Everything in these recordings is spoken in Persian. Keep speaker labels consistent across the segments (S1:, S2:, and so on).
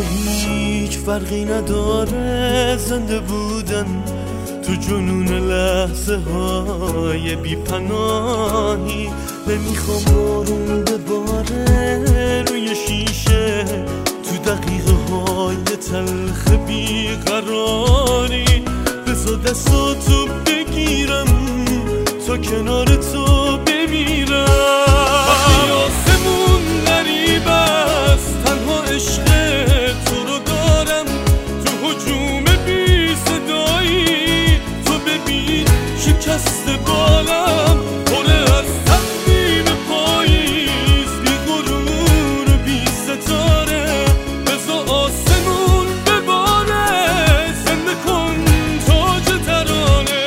S1: هیچ فرقی نداره زنده بودن تو جنون لحظه های بی پناهی. نمیخوام بارون بباره روی شیشه تو دقیقه های تلخ بیقراری. بذار دستاتو بگیرم تا کنار تو بمیرم. وقتی آسمون غریب است تنها عشق تو رو دارم تو هجوم بی صدایی. تو ببین شکست بالم پره از تقویم پاییز، بی غرور و بی ستاره. بذار آسمون بباره زنده کن تاج ترانه.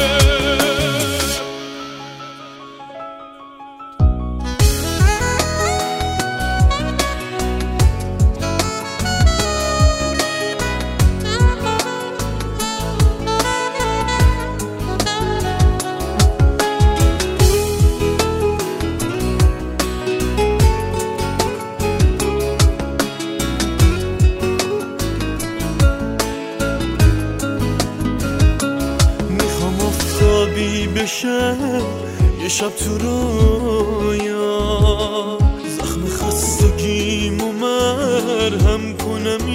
S1: بشه یه شب تو رویا زخم خستگیمو مرهم کنم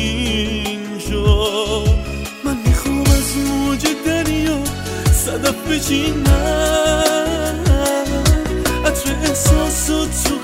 S1: اینجا. من میخوام از موج دریا صدف بچینم عطر احساساتو